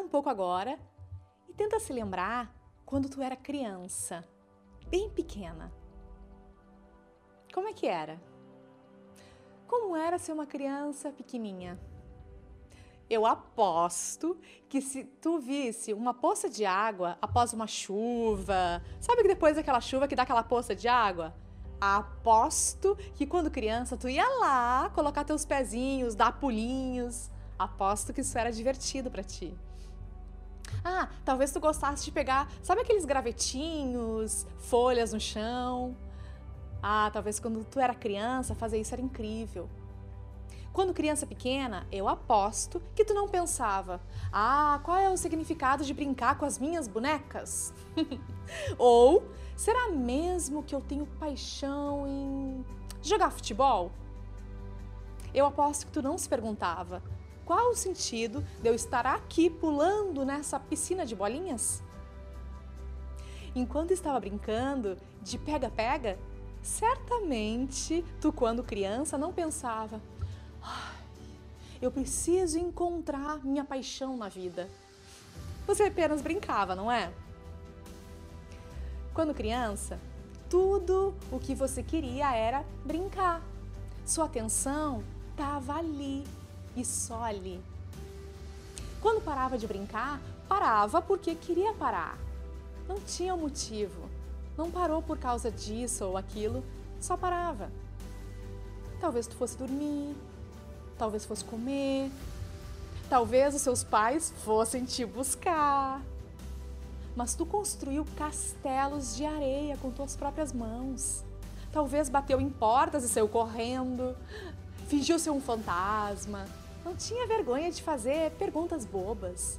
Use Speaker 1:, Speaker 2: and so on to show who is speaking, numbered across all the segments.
Speaker 1: um pouco agora e tenta se lembrar quando tu era criança, bem pequena. Como é que era? Como era ser uma criança pequenininha? Eu aposto que se tu visse uma poça de água após uma chuva, sabe que depois daquela chuva que dá aquela poça de água? Aposto que quando criança tu ia lá colocar teus pezinhos, dar pulinhos. Aposto que isso era divertido pra ti. Ah, talvez tu gostasse de pegar, sabe aqueles gravetinhos, folhas no chão? Ah, talvez quando tu era criança fazer isso era incrível. Quando criança pequena, eu aposto que tu não pensava: ah, qual é o significado de brincar com as minhas bonecas? Ou, será mesmo que eu tenho paixão em jogar futebol? Eu aposto que tu não se perguntava: qual o sentido de eu estar aqui pulando nessa piscina de bolinhas? Enquanto estava brincando de pega-pega, certamente tu, quando criança, não pensava: eu preciso encontrar minha paixão na vida. Você apenas brincava, não é? Quando criança, tudo o que você queria era brincar. Sua atenção estava ali e só ali. Quando parava de brincar, parava porque queria parar. Não tinha um motivo. Não parou por causa disso ou aquilo, só parava. Talvez tu fosse dormir, talvez fosse comer, talvez os seus pais fossem te buscar. Mas tu construiu castelos de areia com tuas próprias mãos. Talvez bateu em portas e saiu correndo, fingiu ser um fantasma. Não tinha vergonha de fazer perguntas bobas.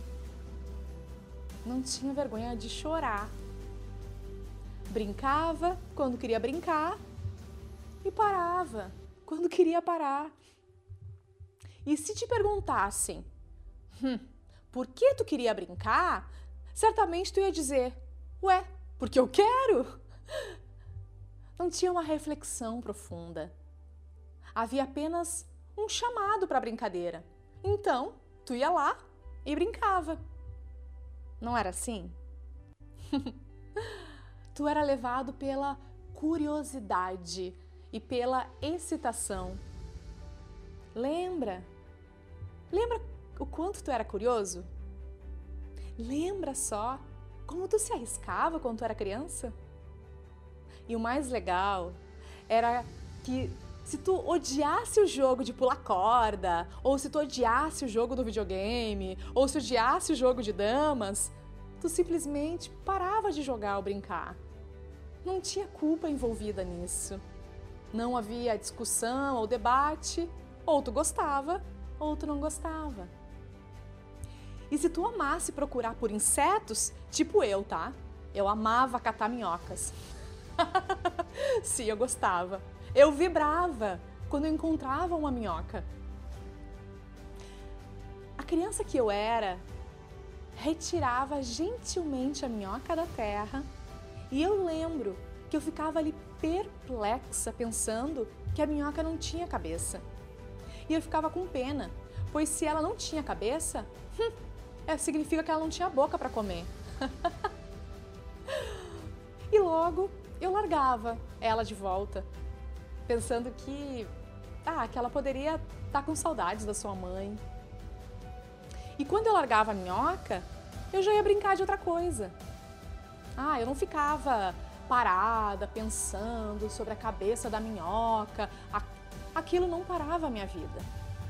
Speaker 1: Não tinha vergonha de chorar. Brincava quando queria brincar e parava quando queria parar. E se te perguntassem, por que tu queria brincar? Certamente tu ia dizer, ué, porque eu quero. Não tinha uma reflexão profunda. Havia apenas um chamado para a brincadeira. Então, tu ia lá e brincava. Não era assim? Tu era levado pela curiosidade e pela excitação. Lembra? Lembra o quanto tu era curioso? Lembra só como tu se arriscava quando tu era criança? E o mais legal era que se tu odiasse o jogo de pular corda, ou se tu odiasse o jogo do videogame, ou se odiasse o jogo de damas, tu simplesmente parava de jogar ou brincar. Não tinha culpa envolvida nisso. Não havia discussão ou debate, ou tu gostava, ou tu não gostava. E se tu amasse procurar por insetos, tipo eu, tá? Eu amava catar minhocas. Sim, eu gostava. Eu vibrava quando eu encontrava uma minhoca. A criança que eu era retirava gentilmente a minhoca da terra e eu lembro que eu ficava ali perplexa pensando que a minhoca não tinha cabeça. E eu ficava com pena, pois se ela não tinha cabeça, significa que ela não tinha boca para comer. E logo eu largava ela de volta, pensando que ela poderia estar com saudades da sua mãe. E quando eu largava a minhoca, eu já ia brincar de outra coisa. Eu não ficava parada, pensando sobre a cabeça da minhoca. Aquilo não parava a minha vida.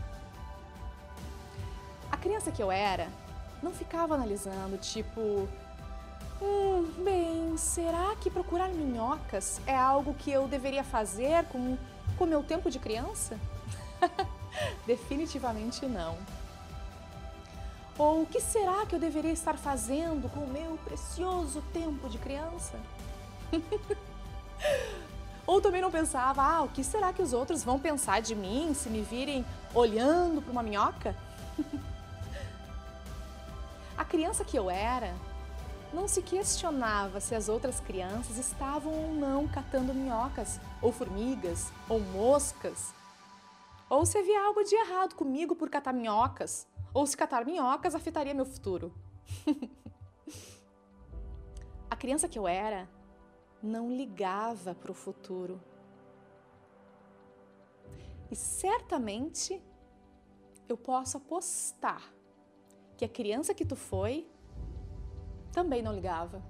Speaker 1: A criança que eu era não ficava analisando, tipo, bem, será que procurar minhocas é algo que eu deveria fazer com o meu tempo de criança? Definitivamente não. Ou o que será que eu deveria estar fazendo com o meu precioso tempo de criança? Ou também não pensava, o que será que os outros vão pensar de mim se me virem olhando para uma minhoca? A criança que eu era não se questionava se as outras crianças estavam ou não catando minhocas, ou formigas, ou moscas. Ou se havia algo de errado comigo por catar minhocas, Ou se catar minhocas afetaria meu futuro? A criança que eu era não ligava para o futuro. E certamente eu posso apostar que a criança que tu foi também não ligava.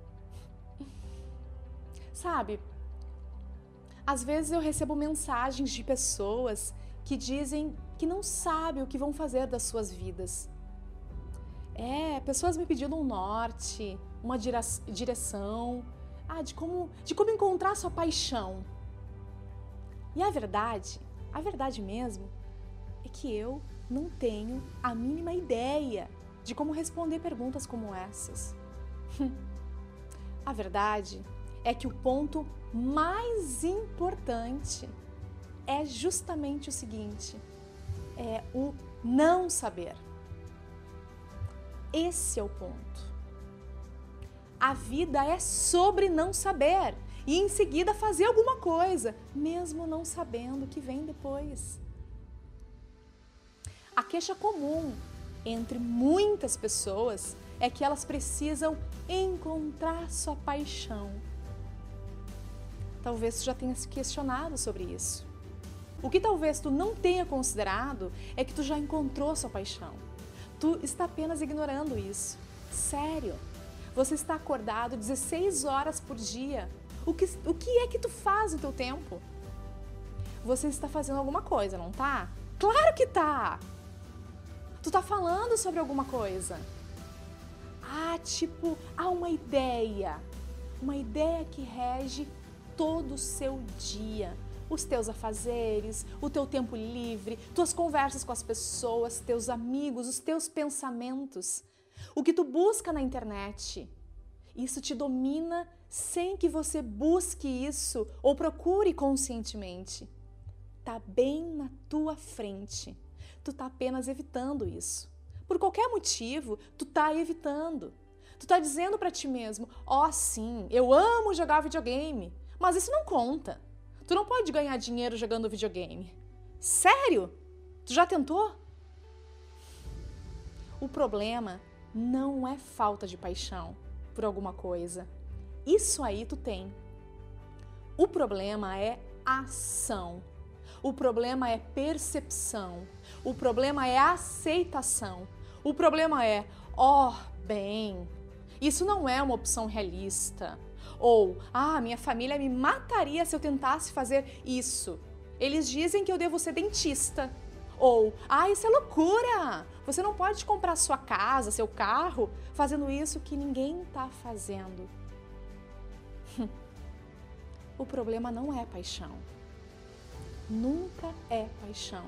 Speaker 1: Sabe, às vezes eu recebo mensagens de pessoas que dizem que não sabem o que vão fazer das suas vidas. Pessoas me pedindo um norte, uma direção, de como encontrar sua paixão. E a verdade mesmo, é que eu não tenho a mínima ideia de como responder perguntas como essas. A verdade é que o ponto mais importante é justamente o seguinte, é o não saber. Esse é o ponto. A vida é sobre não saber e em seguida fazer alguma coisa, mesmo não sabendo o que vem depois. A queixa comum entre muitas pessoas é que elas precisam encontrar sua paixão. Talvez tu já tenha se questionado sobre isso. O que talvez tu não tenha considerado é que tu já encontrou sua paixão. Tu está apenas ignorando isso. Sério. Você está acordado 16 horas por dia. O que é que tu faz no teu tempo? Você está fazendo alguma coisa, não tá? Claro que tá! Tu tá falando sobre alguma coisa. Uma ideia. Uma ideia que rege todo o seu dia. Os teus afazeres, o teu tempo livre, tuas conversas com as pessoas, teus amigos, os teus pensamentos. O que tu busca na internet. Isso te domina sem que você busque isso ou procure conscientemente. Tá bem na tua frente. Tu tá apenas evitando isso. Por qualquer motivo, tu tá evitando. Tu tá dizendo pra ti mesmo, sim, eu amo jogar videogame, mas isso não conta. Tu não pode ganhar dinheiro jogando videogame. Sério? Tu já tentou? O problema não é falta de paixão por alguma coisa. Isso aí tu tem. O problema é ação. O problema é percepção. O problema é aceitação. O problema é, isso não é uma opção realista. Ou, minha família me mataria se eu tentasse fazer isso. Eles dizem que eu devo ser dentista. Ou, isso é loucura! Você não pode comprar sua casa, seu carro, fazendo isso que ninguém está fazendo. O problema não é paixão. Nunca é paixão.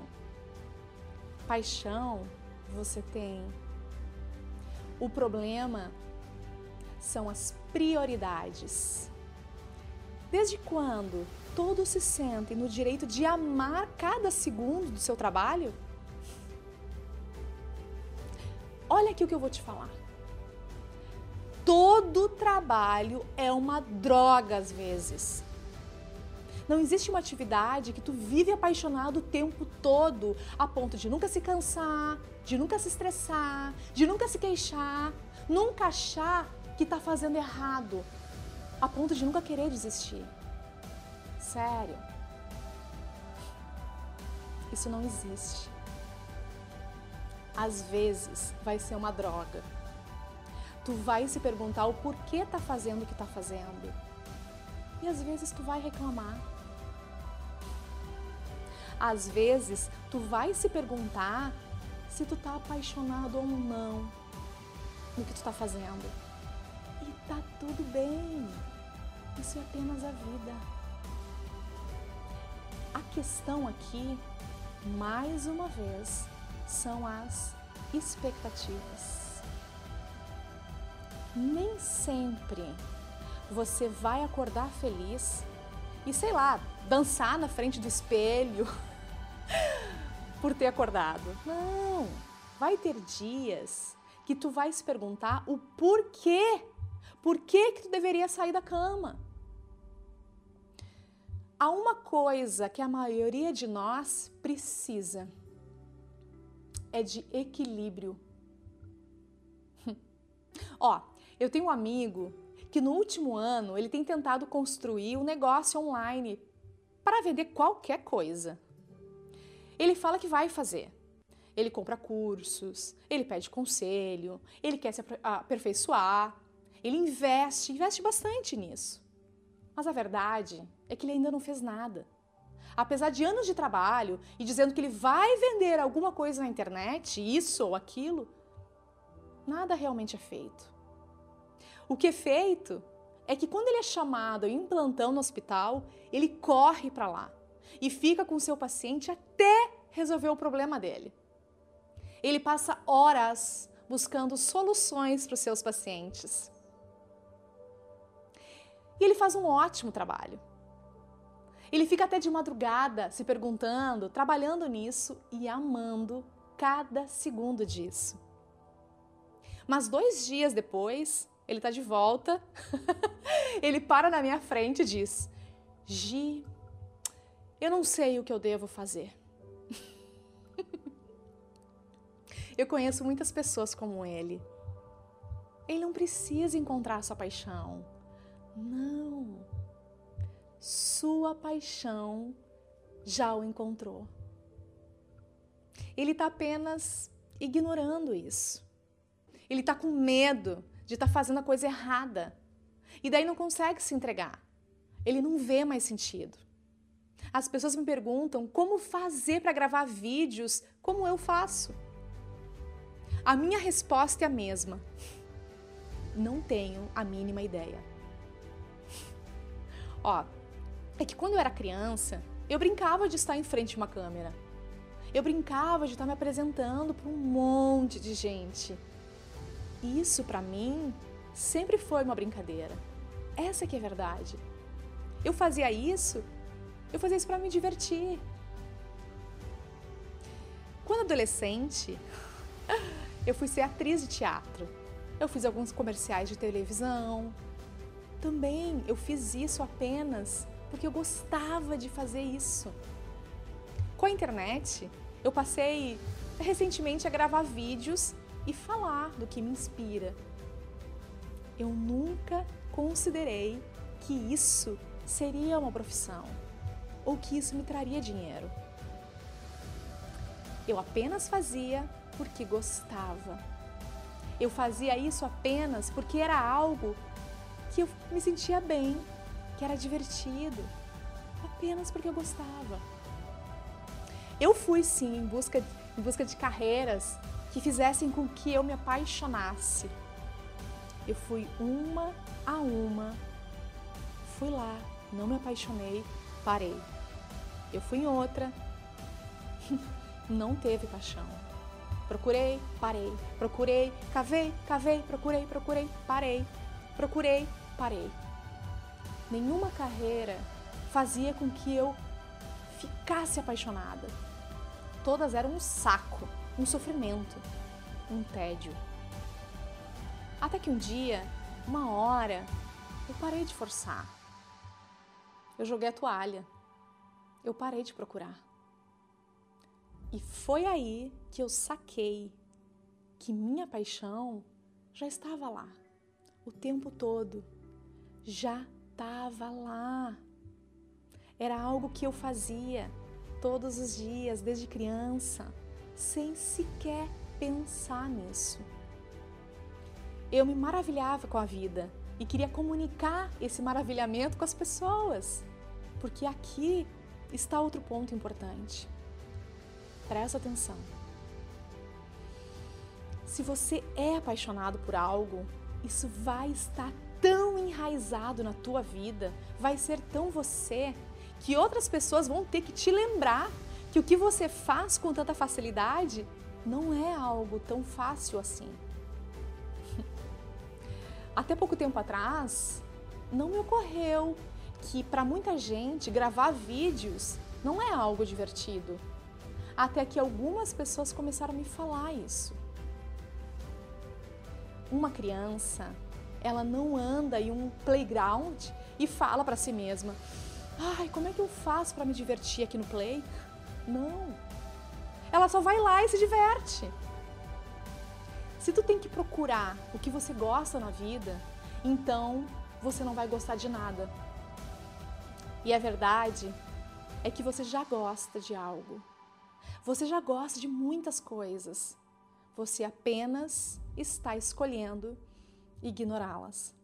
Speaker 1: Paixão você tem. O problema são as prioridades. Desde quando todos se sentem no direito de amar cada segundo do seu trabalho? Olha aqui o que eu vou te falar. Todo trabalho é uma droga às vezes. Não existe uma atividade que tu vive apaixonado o tempo todo, a ponto de nunca se cansar, de nunca se estressar, de nunca se queixar, nunca achar que tá fazendo errado, a ponto de nunca querer desistir. Sério. Isso não existe. Às vezes vai ser uma droga. Tu vai se perguntar o porquê tá fazendo o que tá fazendo. E às vezes tu vai reclamar. Às vezes tu vai se perguntar se tu tá apaixonado ou não no que tu tá fazendo. E tá tudo bem. Isso é apenas a vida. A questão aqui, mais uma vez, são as expectativas. Nem sempre você vai acordar feliz e, dançar na frente do espelho por ter acordado. Não, vai ter dias que tu vai se perguntar o porquê. Por que tu deveria sair da cama? Há uma coisa que a maioria de nós precisa. é de equilíbrio. Ó, eu tenho um amigo que no último ano ele tem tentado construir um negócio online para vender qualquer coisa. Ele fala que vai fazer. Ele compra cursos, ele pede conselho, ele quer se aperfeiçoar, ele investe bastante nisso. Mas a verdade é que ele ainda não fez nada. Apesar de anos de trabalho e dizendo que ele vai vender alguma coisa na internet, isso ou aquilo, nada realmente é feito. O que é feito é que quando ele é chamado em plantão no hospital, ele corre para lá e fica com o seu paciente até resolver o problema dele. Ele passa horas buscando soluções para os seus pacientes. E ele faz um ótimo trabalho. Ele fica até de madrugada se perguntando, trabalhando nisso e amando cada segundo disso. Mas 2 dias depois, ele está de volta, ele para na minha frente e diz: Gi, eu não sei o que eu devo fazer. Eu conheço muitas pessoas como ele. Ele não precisa encontrar sua paixão. Não. Sua paixão já o encontrou. Ele está apenas ignorando isso. Ele está com medo de estar fazendo a coisa errada. E daí não consegue se entregar. Ele não vê mais sentido. As pessoas me perguntam como fazer para gravar vídeos como eu faço. A minha resposta é a mesma. Não tenho a mínima ideia. Ó, é que quando eu era criança, eu brincava de estar em frente a uma câmera. Eu brincava de estar me apresentando para um monte de gente. Isso, para mim, sempre foi uma brincadeira. Essa que é a verdade. Eu fazia isso para me divertir. Quando adolescente, eu fui ser atriz de teatro. Eu fiz alguns comerciais de televisão. Também eu fiz isso apenas porque eu gostava de fazer isso. Com a internet, eu passei recentemente a gravar vídeos e falar do que me inspira. Eu nunca considerei que isso seria uma profissão ou que isso me traria dinheiro. Eu apenas fazia porque gostava. Eu fazia isso apenas porque era algo que eu me sentia bem, que era divertido, apenas porque eu gostava. Eu fui sim em busca de carreiras que fizessem com que eu me apaixonasse. Eu fui uma a uma, fui lá, não me apaixonei, parei. Eu fui em outra, não teve paixão. Procurei, parei. Procurei, cavei, procurei, parei. Procurei, parei. Nenhuma carreira fazia com que eu ficasse apaixonada. Todas eram um saco, um sofrimento, um tédio. Até que um dia, uma hora, eu parei de forçar. Eu joguei a toalha. Eu parei de procurar. E foi aí que eu saquei que minha paixão já estava lá. O tempo todo. Já estava lá. Era algo que eu fazia todos os dias, desde criança, sem sequer pensar nisso. Eu me maravilhava com a vida e queria comunicar esse maravilhamento com as pessoas, porque aqui está outro ponto importante. Presta atenção. Se você é apaixonado por algo, isso vai estar tão enraizado na tua vida, vai ser tão você, que outras pessoas vão ter que te lembrar que o que você faz com tanta facilidade não é algo tão fácil assim. Até pouco tempo atrás, não me ocorreu que para muita gente gravar vídeos não é algo divertido. Até que algumas pessoas começaram a me falar isso. Uma criança, ela não anda em um playground e fala para si mesma: ai, como é que eu faço para me divertir aqui no play? Não. ela só vai lá e se diverte. Se tu tem que procurar o que você gosta na vida, então você não vai gostar de nada. E a verdade é que você já gosta de algo. Você já gosta de muitas coisas. Você apenas está escolhendo ignorá-las.